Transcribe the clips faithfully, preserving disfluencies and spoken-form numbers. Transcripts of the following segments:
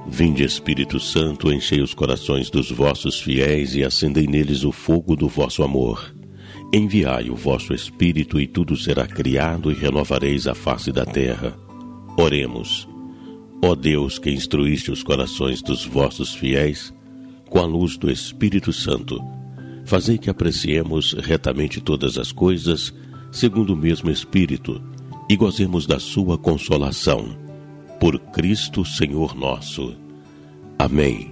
Vinde, Espírito Santo, enchei os corações dos vossos fiéis e acendei neles o fogo do vosso amor. Enviai o vosso Espírito e tudo será criado e renovareis a face da terra. Oremos. Ó Deus, que instruíste os corações dos vossos fiéis com a luz do Espírito Santo, fazei que apreciemos retamente todas as coisas, segundo o mesmo Espírito, e gozemos da sua consolação. Por Cristo Senhor nosso. Amém.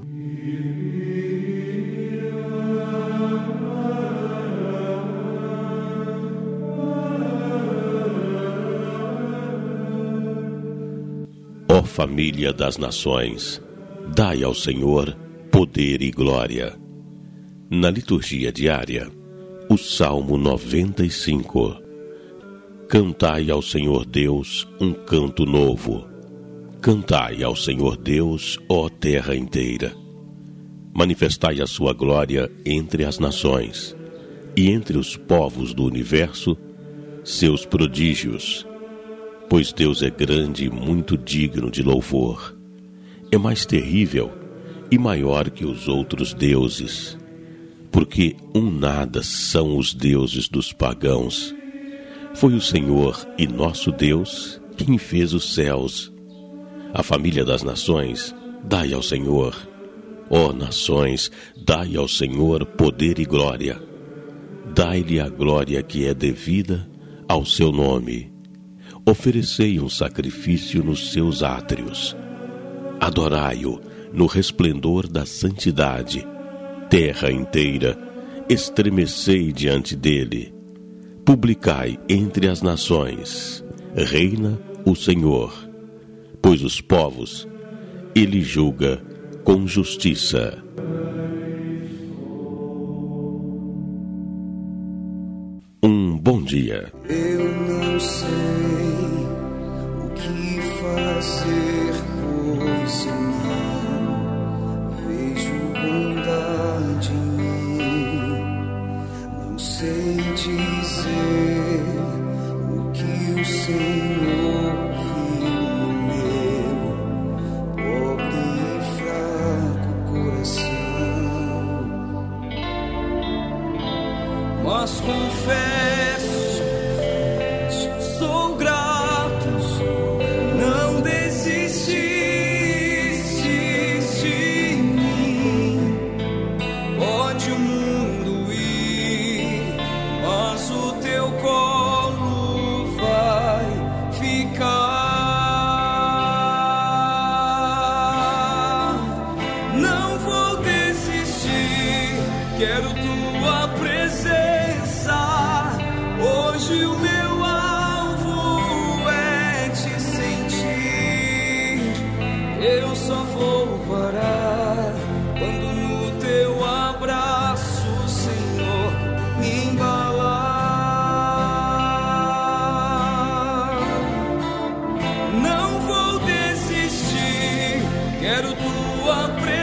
Ó família das nações, dai ao Senhor poder e glória. Na liturgia diária, o Salmo noventa e cinco. Cantai ao Senhor Deus um canto novo. Cantai ao Senhor Deus, ó terra inteira. Manifestai a sua glória entre as nações, e entre os povos do universo, seus prodígios. Pois Deus é grande e muito digno de louvor. É mais terrível e maior que os outros deuses, porque um nada são os deuses dos pagãos. Foi o Senhor e nosso Deus quem fez os céus. A família das nações, dai ao Senhor. Ó nações, dai ao Senhor poder e glória. Dai-lhe a glória que é devida ao seu nome. Oferecei um sacrifício nos seus átrios. Adorai-o no resplendor da santidade. Terra inteira, estremecei diante dele. Publicai entre as nações. Reina o Senhor. Pois os povos ele julga com justiça. Um bom dia. Eu não sei o que fazer, pois eu não vejo bondade em mim. Não sei dizer o que o Senhor viu no meu pobre e fraco coração. Mas confesso, sou grato, não desististe de mim. Pode o mundo ir, mas o teu colo vai ficar. Não vou desistir, quero tua presença. Hoje o meu alvo é te sentir. Eu só vou parar quando no teu abraço, Senhor, me embalar. Não vou desistir, quero tua presença.